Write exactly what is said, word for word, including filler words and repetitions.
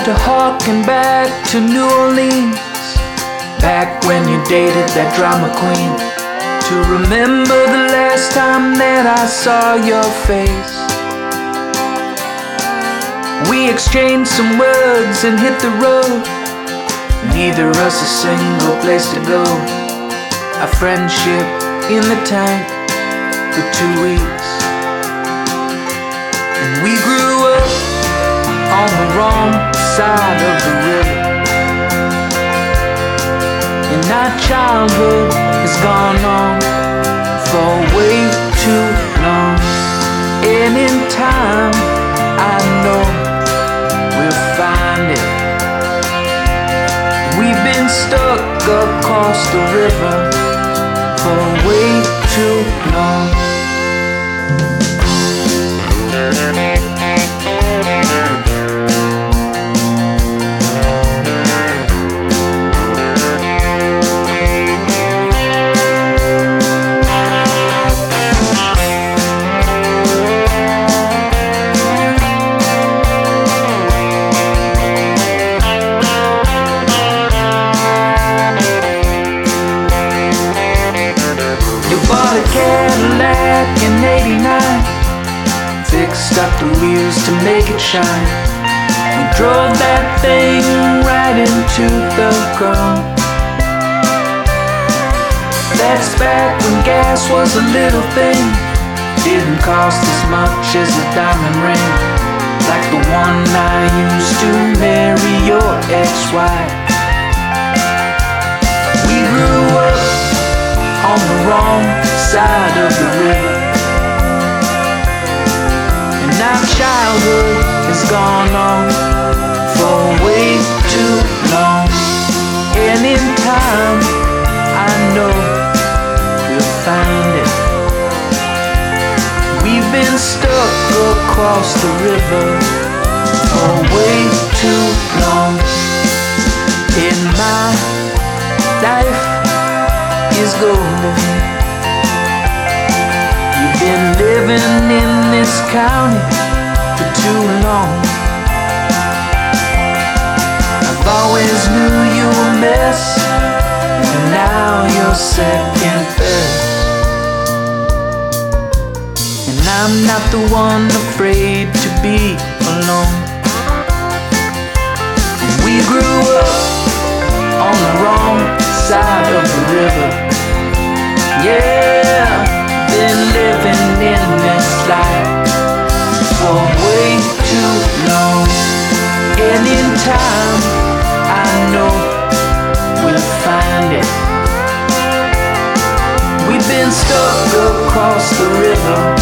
tried to harken back to New Orleans, back when you dated that drama queen, to remember the last time that I saw your face. We exchanged some words and hit the road, neither us a single place to go. A friendship in the tank for two weeks, and we grew up on the wrong side of the river, and our childhood has gone on for way too long. And in time, I know we'll find it. We've been stuck across the river for way too long. Bought a Cadillac in eighty-nine, fixed up the wheels to make it shine. We drove that thing right into the ground. That's back when gas was a little thing, didn't cost as much as a diamond ring, like the one I used to marry your ex-wife. We grew up on the wrong side of the river, and our childhood has gone on for way too long. And in time, I know we'll find it. We've been stuck across the river for way too long. In my life is golden. You've been living in this county for too long. I've always knew you were a mess, and now you're second best. And I'm not the one afraid to be alone. We grew up on the wrong side of the river. Yeah, been living in this life for way too long. And in time, I know we'll find it. We've been stuck across the river